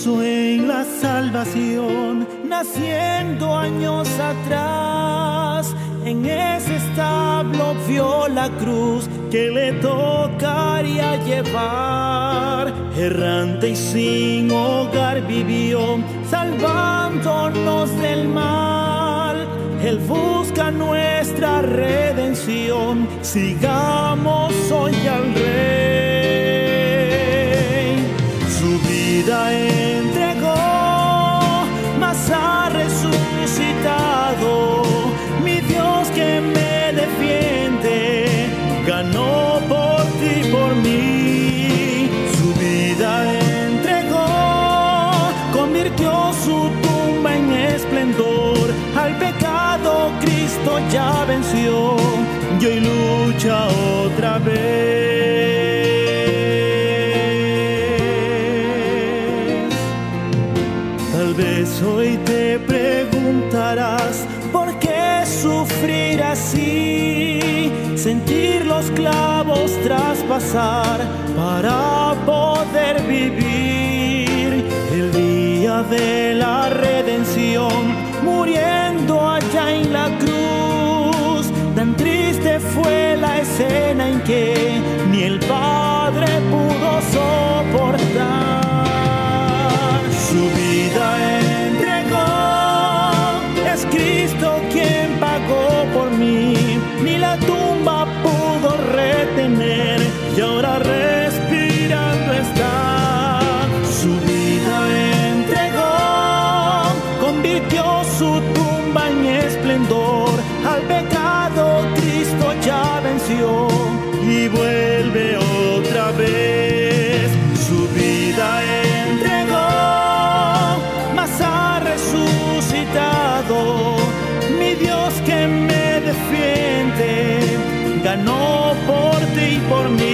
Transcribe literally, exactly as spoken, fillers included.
puso en la salvación, naciendo años atrás. En ese establo vio la cruz que le tocaría llevar. Errante y sin hogar vivió, salvándonos del mal. Él busca nuestra redención, sigamos hoy al Rey. Su vida entregó, mas ha resucitado. Mi Dios que me defiende, ganó por ti y por mí. Su vida entregó, convirtió su tumba en esplendor. Al pecado Cristo ya venció y hoy lucha otra vez. Tal vez hoy te preguntarás por qué sufrir así, sentir los clavos traspasar para poder vivir el día de la redención, muriendo allá en la cruz. Tan triste fue la escena en que ni el Padre pudo soportar. Su vida entregó, es Cristo quien pagó por mí. Ni la tumba pudo retener y ahora respirando está. Su vida entregó, convirtió su tumba en esplendor. Al pecado Cristo ya venció y vuelve otra vez. Su vida entregó, mas ha resucitado. Mi Dios que me defiende, ganó por ti y por mí.